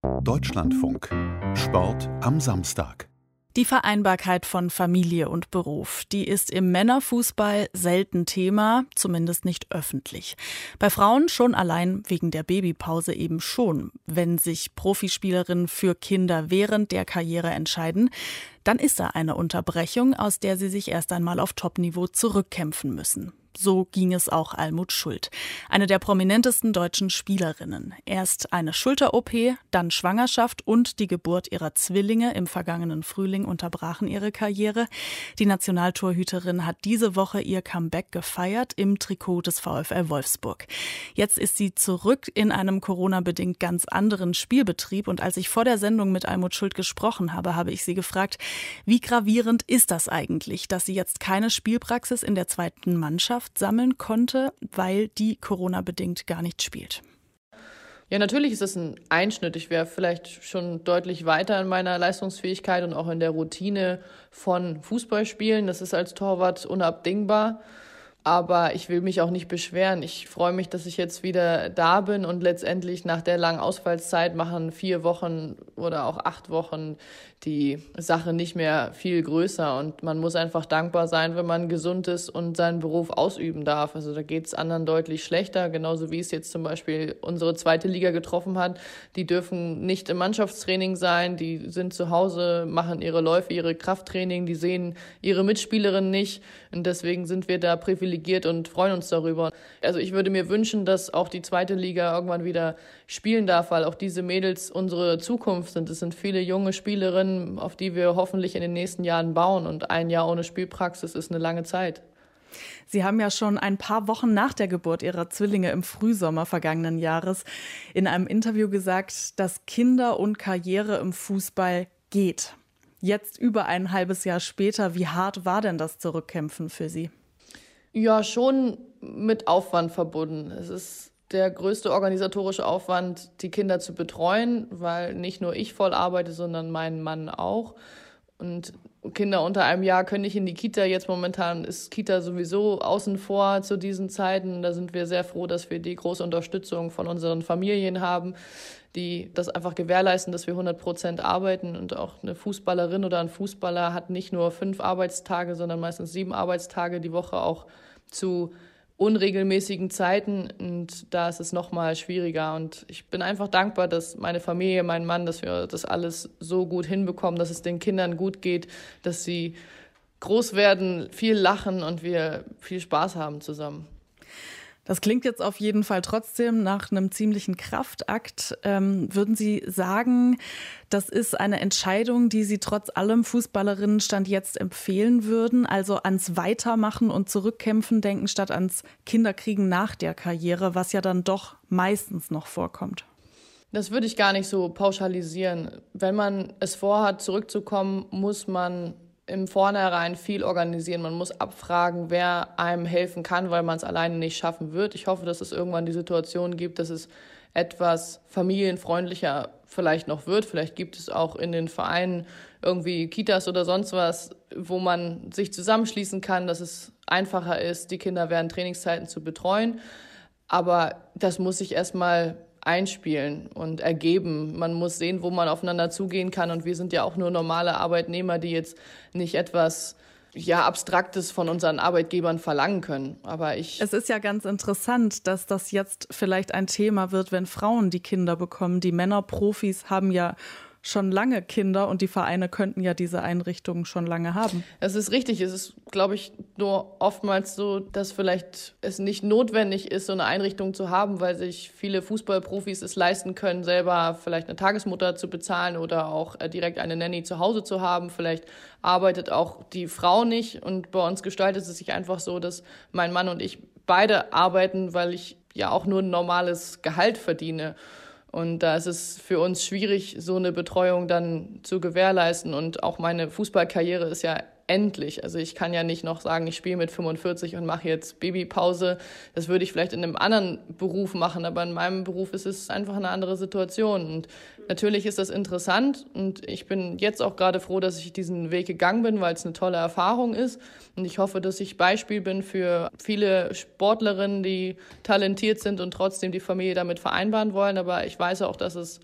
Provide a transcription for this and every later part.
Deutschlandfunk. Sport am Samstag. Die Vereinbarkeit von Familie und Beruf, die ist im Männerfußball selten Thema, zumindest nicht öffentlich. Bei Frauen schon allein wegen der Babypause eben schon. Wenn sich Profispielerinnen für Kinder während der Karriere entscheiden, dann ist da eine Unterbrechung, aus der sie sich erst einmal auf Topniveau zurückkämpfen müssen. So ging es auch Almut Schuld, eine der prominentesten deutschen Spielerinnen. Erst eine Schulter-OP, dann Schwangerschaft und die Geburt ihrer Zwillinge im vergangenen Frühling unterbrachen ihre Karriere. Die Nationaltorhüterin hat diese Woche ihr Comeback gefeiert im Trikot des VfL Wolfsburg. Jetzt ist sie zurück in einem Corona-bedingt ganz anderen Spielbetrieb. Und als ich vor der Sendung mit Almut Schuld gesprochen habe, habe ich sie gefragt, wie gravierend ist das eigentlich, dass sie jetzt keine Spielpraxis in der zweiten Mannschaft sammeln konnte, weil die Corona-bedingt gar nicht spielt. Ja, natürlich ist es ein Einschnitt. Ich wäre vielleicht schon deutlich weiter in meiner Leistungsfähigkeit und auch in der Routine von Fußballspielen. Das ist als Torwart unabdingbar. Aber ich will mich auch nicht beschweren. Ich freue mich, dass ich jetzt wieder da bin und letztendlich nach der langen Ausfallszeit machen 4 Wochen oder auch 8 Wochen die Sache nicht mehr viel größer. Und man muss einfach dankbar sein, wenn man gesund ist und seinen Beruf ausüben darf. Also da geht es anderen deutlich schlechter, genauso wie es jetzt zum Beispiel unsere zweite Liga getroffen hat. Die dürfen nicht im Mannschaftstraining sein, die sind zu Hause, machen ihre Läufe, ihre Krafttraining, die sehen ihre Mitspielerinnen nicht. Und deswegen sind wir da privilegiert und freuen uns darüber. Also ich würde mir wünschen, dass auch die zweite Liga irgendwann wieder spielen darf, weil auch diese Mädels unsere Zukunft sind. Es sind viele junge Spielerinnen, auf die wir hoffentlich in den nächsten Jahren bauen. Und ein Jahr ohne Spielpraxis ist eine lange Zeit. Sie haben ja schon ein paar Wochen nach der Geburt Ihrer Zwillinge im Frühsommer vergangenen Jahres in einem Interview gesagt, dass Kinder und Karriere im Fußball geht. Jetzt über ein halbes Jahr später, wie hart war denn das Zurückkämpfen für Sie? Ja, schon mit Aufwand verbunden. Es ist der größte organisatorische Aufwand, die Kinder zu betreuen, weil nicht nur ich voll arbeite, sondern mein Mann auch. Und Kinder unter einem Jahr können nicht in die Kita. Jetzt momentan ist Kita sowieso außen vor zu diesen Zeiten. Da sind wir sehr froh, dass wir die große Unterstützung von unseren Familien haben, die das einfach gewährleisten, dass wir 100% arbeiten. Und auch eine Fußballerin oder ein Fußballer hat nicht nur 5 Arbeitstage, sondern meistens 7 Arbeitstage die Woche, auch zu unregelmäßigen Zeiten, und da ist es noch mal schwieriger. Und ich bin einfach dankbar, dass meine Familie, mein Mann, dass wir das alles so gut hinbekommen, dass es den Kindern gut geht, dass sie groß werden, viel lachen und wir viel Spaß haben zusammen. Das klingt jetzt auf jeden Fall trotzdem nach einem ziemlichen Kraftakt. Würden Sie sagen, das ist eine Entscheidung, die Sie trotz allem Fußballerinnenstand jetzt empfehlen würden? Also ans Weitermachen und Zurückkämpfen denken statt ans Kinderkriegen nach der Karriere, was ja dann doch meistens noch vorkommt. Das würde ich gar nicht so pauschalisieren. Wenn man es vorhat, zurückzukommen, muss man im Vornherein viel organisieren. Man muss abfragen, wer einem helfen kann, weil man es alleine nicht schaffen wird. Ich hoffe, dass es irgendwann die Situation gibt, dass es etwas familienfreundlicher vielleicht noch wird. Vielleicht gibt es auch in den Vereinen irgendwie Kitas oder sonst was, wo man sich zusammenschließen kann, dass es einfacher ist, die Kinder während Trainingszeiten zu betreuen. Aber das muss sich erstmal einspielen und ergeben. Man muss sehen, wo man aufeinander zugehen kann. Und wir sind ja auch nur normale Arbeitnehmer, die jetzt nicht etwas Abstraktes von unseren Arbeitgebern verlangen können. Es ist ja ganz interessant, dass das jetzt vielleicht ein Thema wird, wenn Frauen die Kinder bekommen. Die Männerprofis haben ja schon lange Kinder und die Vereine könnten ja diese Einrichtungen schon lange haben. Es ist richtig. Es ist, glaube ich, nur oftmals so, dass vielleicht es nicht notwendig ist, so eine Einrichtung zu haben, weil sich viele Fußballprofis es leisten können, selber vielleicht eine Tagesmutter zu bezahlen oder auch direkt eine Nanny zu Hause zu haben. Vielleicht arbeitet auch die Frau nicht, und bei uns gestaltet es sich einfach so, dass mein Mann und ich beide arbeiten, weil ich ja auch nur ein normales Gehalt verdiene. Und da ist es für uns schwierig, so eine Betreuung dann zu gewährleisten. Und auch meine Fußballkarriere ist ja endlich. Also ich kann ja nicht noch sagen, ich spiele mit 45 und mache jetzt Babypause. Das würde ich vielleicht in einem anderen Beruf machen, aber in meinem Beruf ist es einfach eine andere Situation. Und natürlich ist das interessant, und ich bin jetzt auch gerade froh, dass ich diesen Weg gegangen bin, weil es eine tolle Erfahrung ist. Und ich hoffe, dass ich Beispiel bin für viele Sportlerinnen, die talentiert sind und trotzdem die Familie damit vereinbaren wollen. Aber ich weiß auch, dass es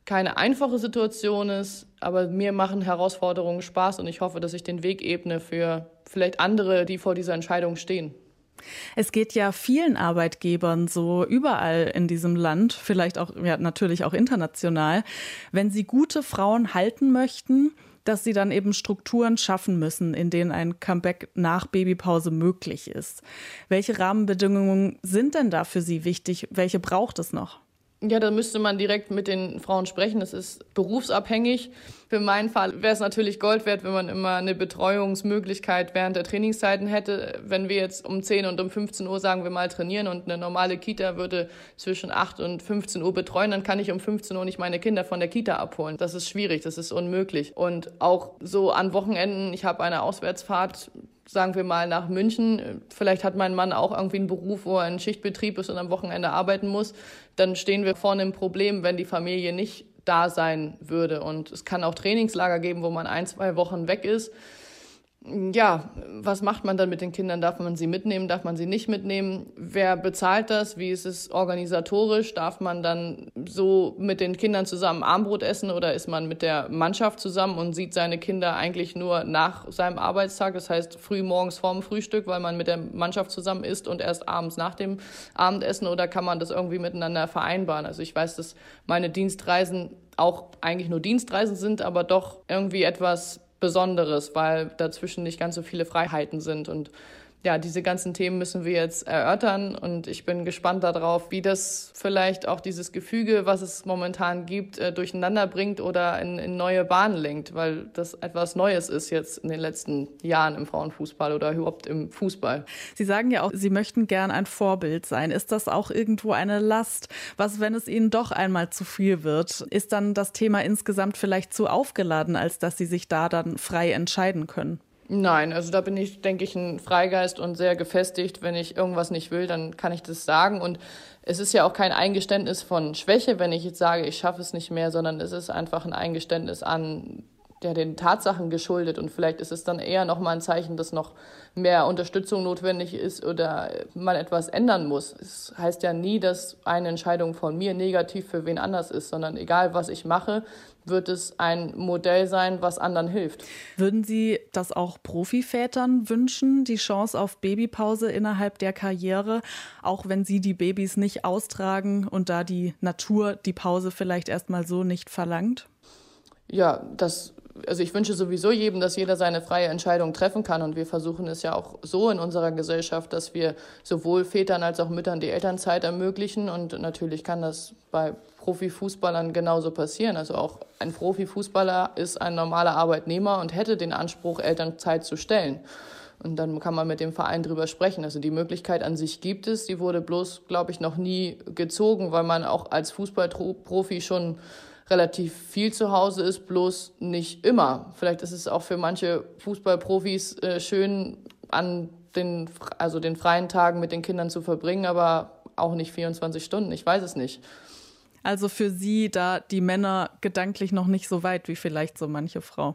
keine einfache Situation ist, aber mir machen Herausforderungen Spaß und ich hoffe, dass ich den Weg ebne für vielleicht andere, die vor dieser Entscheidung stehen. Es geht ja vielen Arbeitgebern so überall in diesem Land, vielleicht auch, ja, natürlich auch international, wenn sie gute Frauen halten möchten, dass sie dann eben Strukturen schaffen müssen, in denen ein Comeback nach Babypause möglich ist. Welche Rahmenbedingungen sind denn da für Sie wichtig? Welche braucht es noch? Ja, da müsste man direkt mit den Frauen sprechen. Das ist berufsabhängig. Für meinen Fall wäre es natürlich Gold wert, wenn man immer eine Betreuungsmöglichkeit während der Trainingszeiten hätte. Wenn wir jetzt um 10 und um 15 Uhr, sagen wir mal, trainieren und eine normale Kita würde zwischen 8 und 15 Uhr betreuen, dann kann ich um 15 Uhr nicht meine Kinder von der Kita abholen. Das ist schwierig, das ist unmöglich. Und auch so an Wochenenden, ich habe eine Auswärtsfahrt, sagen wir mal nach München, vielleicht hat mein Mann auch irgendwie einen Beruf, wo er in Schichtbetrieb ist und am Wochenende arbeiten muss, dann stehen wir vor einem Problem, wenn die Familie nicht da sein würde. Und es kann auch Trainingslager geben, wo man 1-2 Wochen weg ist. Ja, was macht man dann mit den Kindern? Darf man sie mitnehmen? Darf man sie nicht mitnehmen? Wer bezahlt das? Wie ist es organisatorisch? Darf man dann so mit den Kindern zusammen Abendbrot essen oder ist man mit der Mannschaft zusammen und sieht seine Kinder eigentlich nur nach seinem Arbeitstag? Das heißt früh morgens vorm Frühstück, weil man mit der Mannschaft zusammen isst und erst abends nach dem Abendessen, oder kann man das irgendwie miteinander vereinbaren? Also ich weiß, dass meine Dienstreisen auch eigentlich nur Dienstreisen sind, aber doch irgendwie etwas Besonderes, weil dazwischen nicht ganz so viele Freiheiten sind. Und ja, diese ganzen Themen müssen wir jetzt erörtern und ich bin gespannt darauf, wie das vielleicht auch dieses Gefüge, was es momentan gibt, durcheinander bringt oder in neue Bahnen lenkt, weil das etwas Neues ist jetzt in den letzten Jahren im Frauenfußball oder überhaupt im Fußball. Sie sagen ja auch, Sie möchten gern ein Vorbild sein. Ist das auch irgendwo eine Last? Was, wenn es Ihnen doch einmal zu viel wird? Ist dann das Thema insgesamt vielleicht zu aufgeladen, als dass Sie sich da dann frei entscheiden können? Nein, also da bin ich, denke ich, ein Freigeist und sehr gefestigt. Wenn ich irgendwas nicht will, dann kann ich das sagen. Und es ist ja auch kein Eingeständnis von Schwäche, wenn ich jetzt sage, ich schaffe es nicht mehr, sondern es ist einfach ein Eingeständnis an den Tatsachen geschuldet. Und vielleicht ist es dann eher nochmal ein Zeichen, dass noch mehr Unterstützung notwendig ist oder man etwas ändern muss. Es heißt ja nie, dass eine Entscheidung von mir negativ für wen anders ist, sondern egal, was ich mache, wird es ein Modell sein, was anderen hilft. Würden Sie das auch Profivätern wünschen, die Chance auf Babypause innerhalb der Karriere, auch wenn sie die Babys nicht austragen und da die Natur die Pause vielleicht erstmal so nicht verlangt? Ja, also ich wünsche sowieso jedem, dass jeder seine freie Entscheidung treffen kann. Und wir versuchen es ja auch so in unserer Gesellschaft, dass wir sowohl Vätern als auch Müttern die Elternzeit ermöglichen. Und natürlich kann das bei Profifußballern genauso passieren. Also auch ein Profifußballer ist ein normaler Arbeitnehmer und hätte den Anspruch, Elternzeit zu stellen. Und dann kann man mit dem Verein drüber sprechen. Also die Möglichkeit an sich gibt es. Die wurde bloß, glaube ich, noch nie gezogen, weil man auch als Fußballprofi schon relativ viel zu Hause ist, bloß nicht immer. Vielleicht ist es auch für manche Fußballprofis schön, an den freien Tagen mit den Kindern zu verbringen, aber auch nicht 24 Stunden. Ich weiß es nicht. Also für Sie da die Männer gedanklich noch nicht so weit wie vielleicht so manche Frau.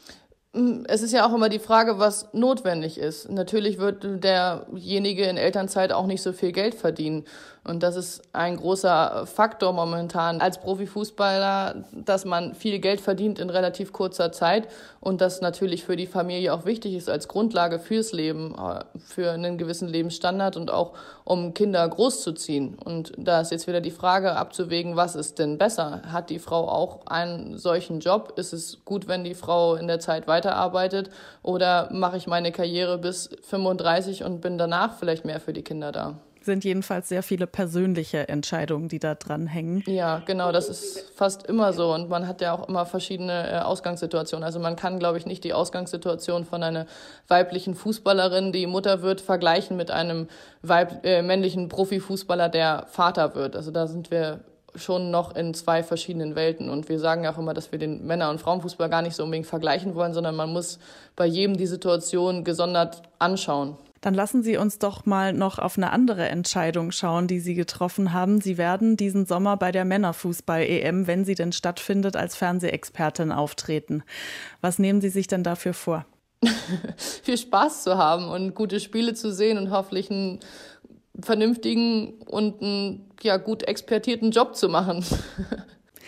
Es ist ja auch immer die Frage, was notwendig ist. Natürlich wird derjenige in Elternzeit auch nicht so viel Geld verdienen. Und das ist ein großer Faktor momentan als Profifußballer, dass man viel Geld verdient in relativ kurzer Zeit und das natürlich für die Familie auch wichtig ist als Grundlage fürs Leben, für einen gewissen Lebensstandard und auch um Kinder großzuziehen. Und da ist jetzt wieder die Frage abzuwägen, was ist denn besser? Hat die Frau auch einen solchen Job? Ist es gut, wenn die Frau in der Zeit weiterarbeitet? Oder mache ich meine Karriere bis 35 und bin danach vielleicht mehr für die Kinder da? Sind jedenfalls sehr viele persönliche Entscheidungen, die da dranhängen. Ja, genau, das ist fast immer so und man hat ja auch immer verschiedene Ausgangssituationen. Also man kann, glaube ich, nicht die Ausgangssituation von einer weiblichen Fußballerin, die Mutter wird, vergleichen mit einem männlichen Profifußballer, der Vater wird. Also da sind wir schon noch in zwei verschiedenen Welten und wir sagen ja auch immer, dass wir den Männer- und Frauenfußball gar nicht so unbedingt vergleichen wollen, sondern man muss bei jedem die Situation gesondert anschauen. Dann lassen Sie uns doch mal noch auf eine andere Entscheidung schauen, die Sie getroffen haben. Sie werden diesen Sommer bei der Männerfußball-EM, wenn sie denn stattfindet, als Fernsehexpertin auftreten. Was nehmen Sie sich denn dafür vor? Viel Spaß zu haben und gute Spiele zu sehen und hoffentlich einen vernünftigen und einen gut expertierten Job zu machen.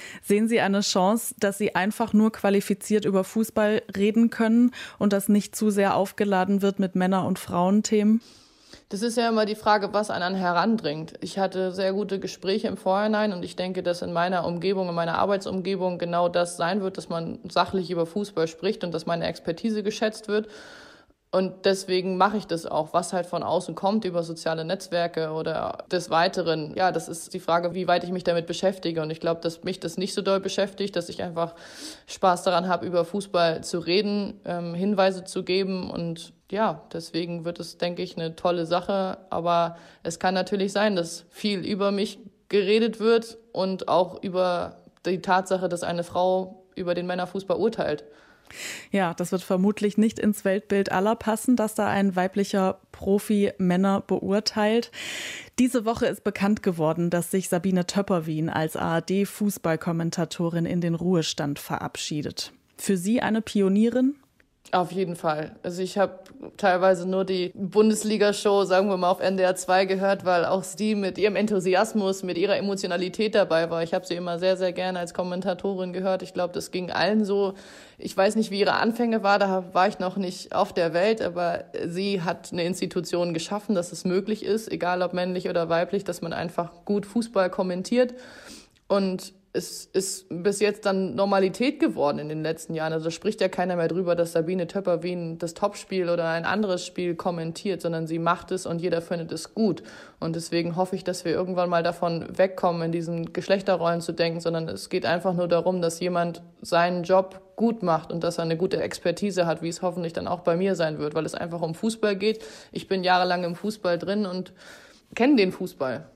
Sehen Sie eine Chance, dass Sie einfach nur qualifiziert über Fußball reden können und das nicht zu sehr aufgeladen wird mit Männer- und Frauenthemen? Das ist ja immer die Frage, was einen herandringt. Ich hatte sehr gute Gespräche im Vorhinein und ich denke, dass in meiner Umgebung, in meiner Arbeitsumgebung genau das sein wird, dass man sachlich über Fußball spricht und dass meine Expertise geschätzt wird. Und deswegen mache ich das auch, was halt von außen kommt über soziale Netzwerke oder des Weiteren. Ja, das ist die Frage, wie weit ich mich damit beschäftige. Und ich glaube, dass mich das nicht so doll beschäftigt, dass ich einfach Spaß daran habe, über Fußball zu reden, Hinweise zu geben. Und ja, deswegen wird es, denke ich, eine tolle Sache. Aber es kann natürlich sein, dass viel über mich geredet wird und auch über die Tatsache, dass eine Frau über den Männerfußball urteilt. Ja, das wird vermutlich nicht ins Weltbild aller passen, dass da ein weiblicher Profi Männer beurteilt. Diese Woche ist bekannt geworden, dass sich Sabine Töpperwien als ARD-Fußballkommentatorin in den Ruhestand verabschiedet. Für Sie eine Pionierin? Auf jeden Fall. Also ich habe teilweise nur die Bundesliga-Show, sagen wir mal, auf NDR 2 gehört, weil auch sie mit ihrem Enthusiasmus, mit ihrer Emotionalität dabei war. Ich habe sie immer sehr, sehr gerne als Kommentatorin gehört. Ich glaube, das ging allen so. Ich weiß nicht, wie ihre Anfänge war, da war ich noch nicht auf der Welt, aber sie hat eine Institution geschaffen, dass es möglich ist, egal ob männlich oder weiblich, dass man einfach gut Fußball kommentiert. Und es ist bis jetzt dann Normalität geworden in den letzten Jahren. Also da spricht ja keiner mehr drüber, dass Sabine Töpperwien das Topspiel oder ein anderes Spiel kommentiert, sondern sie macht es und jeder findet es gut. Und deswegen hoffe ich, dass wir irgendwann mal davon wegkommen, in diesen Geschlechterrollen zu denken, sondern es geht einfach nur darum, dass jemand seinen Job gut macht und dass er eine gute Expertise hat, wie es hoffentlich dann auch bei mir sein wird, weil es einfach um Fußball geht. Ich bin jahrelang im Fußball drin und kenne den Fußball.